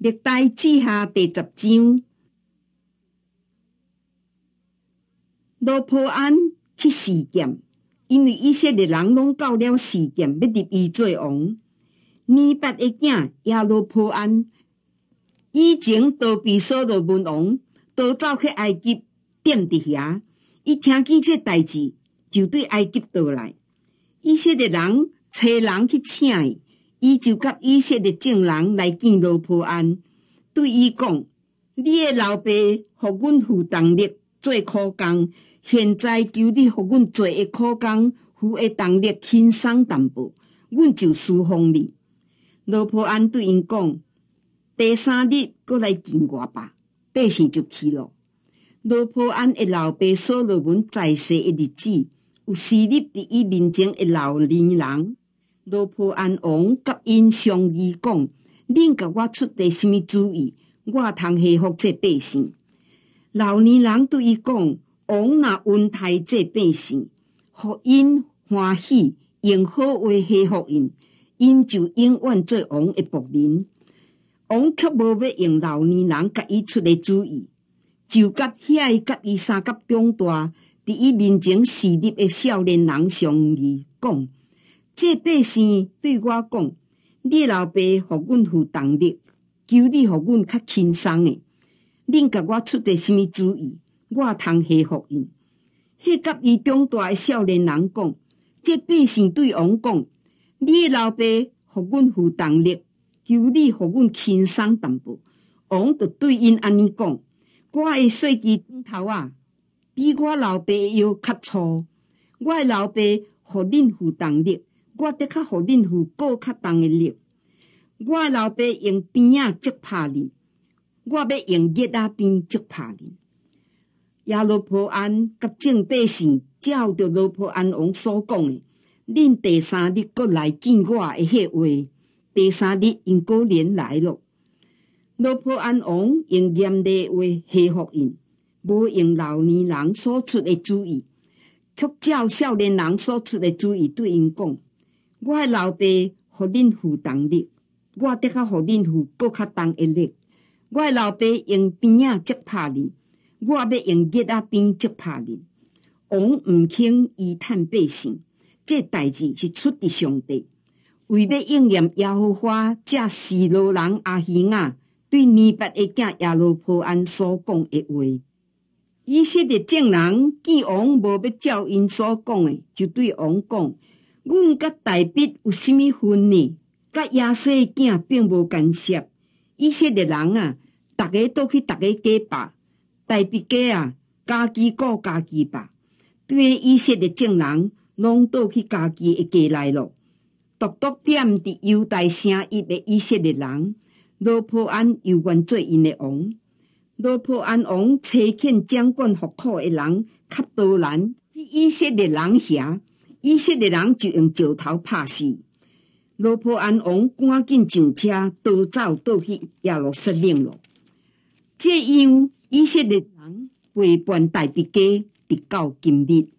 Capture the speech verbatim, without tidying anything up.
历代志下第十章，罗波安去示剑，因为以色列人拢到了示剑，要立伊做王。尼八的囝亚罗波安以前逃避所罗门王，逃走去埃及，踮伫遐。伊听见这代志，就对埃及倒来。以色列人找人去请伊，伊就甲以色列众人来见罗波安，对伊讲：你的老爸互阮付动力做苦工，现在求你互阮做的苦工，付的动力轻松淡薄，阮就释放你。罗波安对因讲：第三日过来见我吧。百姓就去了。罗波安的老爸所罗门在世的日子，有侍立伫伊面前的老年人。罗波安王甲因商议讲：恁甲我出第什么主意，我通下服这百姓。老年人对伊讲：王若恩待这百姓，互因欢喜，用好话下服因，因就永远做王的仆人。王却无要用老年人甲伊出的主意，就甲遐甲伊三甲中大伫伊面前侍立的少年人商议讲：这百姓对我讲，你老爸互阮付动力，求你互阮较轻松的。恁甲我出个什么主意，我通下服因。迄甲伊中大的少年人讲，这百姓对王讲，你老爸互阮付动力，求你互阮轻松淡薄。王就对因安尼讲：我的细枝长头啊，比我老爸的腰较粗。我的老爸互恁付动力，我得较互恁付够较重的力。我的老爸用鞭仔责拍恁，我要用热仔鞭责拍恁。亚罗波安甲众百姓照着罗波安王所讲的，恁第三日过来见我的迄话，第三日因果然来了。罗波安王用严厉话下服因，无用老年人所出的主意，却照少年人所出的主意对因讲：我的老爸互恁付动力，我得较互恁付搁较重的力。我的老爸用鞭仔责拍恁，我要用热仔鞭责拍恁。王毋肯依叹百姓，这代志是出伫上帝，为要应验耶和华这示罗人阿希雅对尼八的囝亚罗波安所讲的话。以色列众人见王无要照因所讲的，就对王讲：阮甲大必有什么分呢？甲亚西的囝并无干涉。以色列人啊，逐个倒去逐个家吧，大必家啊，家己顾家己吧。对以色列众人拢倒去家己的家内咯。独独点伫犹大城邑的以色列人，罗波安又愿做因的王。罗波安王差遣掌管服苦的人较多兰去以色列人遐，以色列人就用石头拍死。罗波安王赶紧上车，逃走倒去耶路撒冷了。这样以色列人陪伴大必家直到今日。